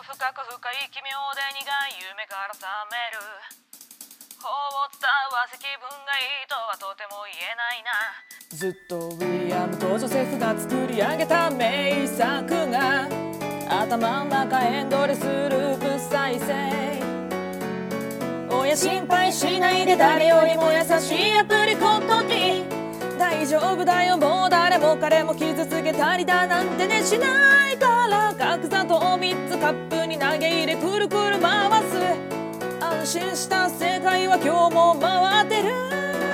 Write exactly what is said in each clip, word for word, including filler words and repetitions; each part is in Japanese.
深く深い奇妙で苦い夢から覚める法を伝わせ気分がいいとはとても言えないな。 ずっとウィリアムとジョセフが作り上げた名作が頭の中エンドレスループ再生。親心配しないで誰よりも優しいアプリコットに大丈夫だよもう誰も彼も傷つけたりだなんてねしないから角砂糖みっつカップに投げ入れくるくる回す。安心した世界は今日も回ってる。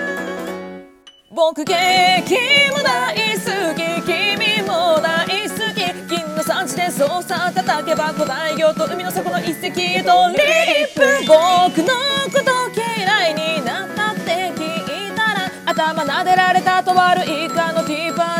僕激務大好き君も大好き銀の産地で操作叩けば古代魚と海の底の一石へとリップ。僕のこと嫌いになったって聞いたら頭撫でられたと悪いかのティーパー